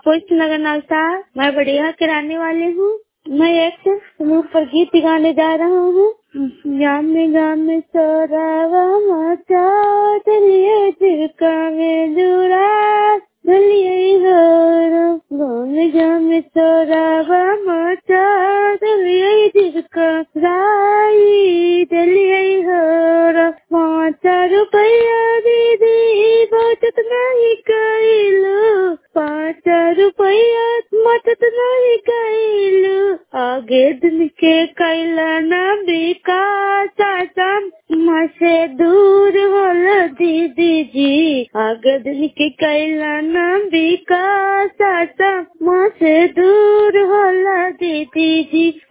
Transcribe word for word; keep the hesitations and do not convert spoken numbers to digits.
Post नगर नलसा। मैं बढ़िया के रहने वाली हूँ। मैं एक समूह पर गीत गाने जा रहा हूँ। गामे गामे सोरावा माचा चलिए चिरका में जुड़ा चलिए हो गामे गामे सोरावा माचा चलिए चिरका राई चलिए हो पाँच रुपया दीदी बचत नहीं कैलू पाँच रुपया बचत नहीं कैलू आगे दिन के कैला ना विकास से दूर होला दीदी जी आगे दिन के कैला ना विकास से दूर होला दीदी जी।